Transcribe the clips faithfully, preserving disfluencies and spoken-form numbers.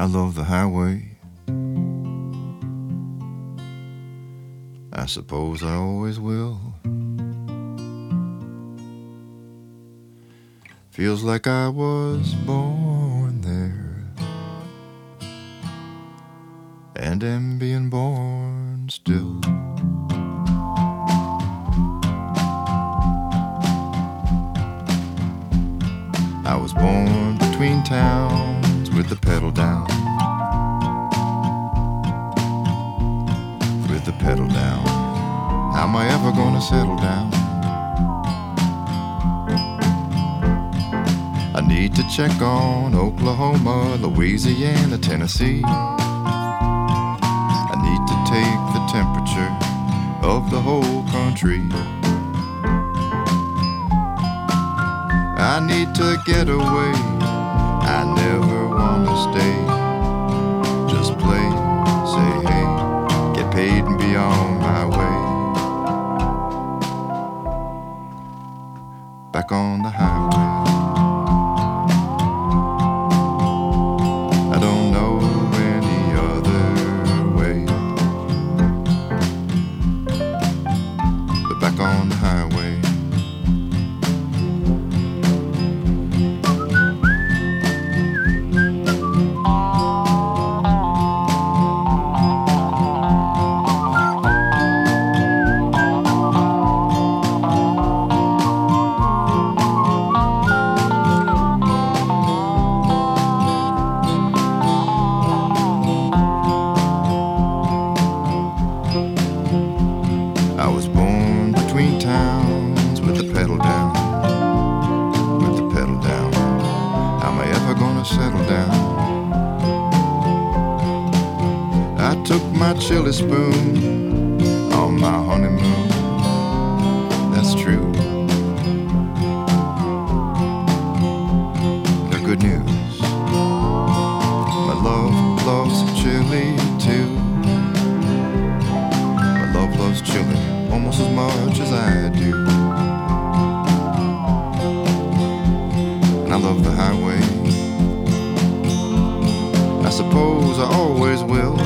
I love the highway. I suppose I always will. Feels like I was born there and am being born still. I was born between towns with the pedal down, with the pedal down. How am I ever gonna settle down? I need to check on Oklahoma, Louisiana, Tennessee. I need to take the temperature of the whole country. I need to get away. I never wanna stay. Just play, say hey, get paid and be on my way. Back on the highway. I don't know any other way. But back on the highway. I was born between towns with the pedal down, with the pedal down. How am I ever gonna settle down? I took my chili spoon on my honeymoon. That's true. The good news, my love loves chili too. My love loves chili almost as much as I do. And I love the highway. I suppose I always will.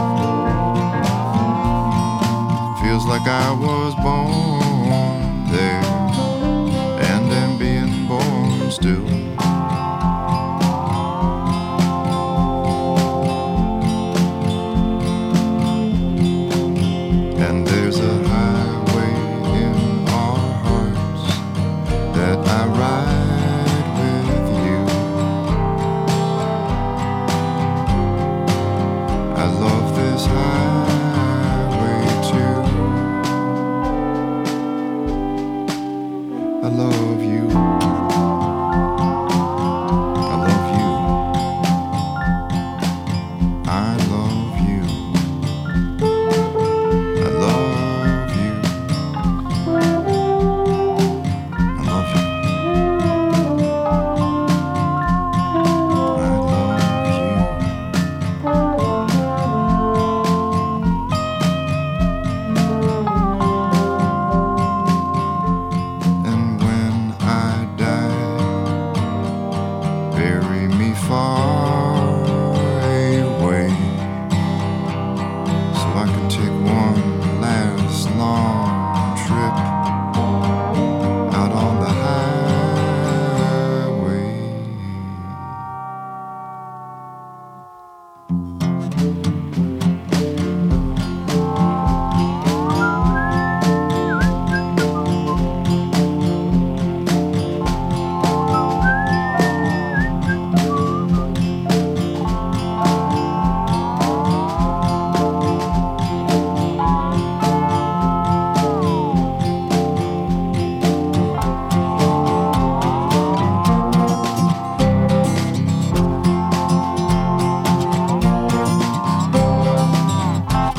Feels like I was born there and am being born still.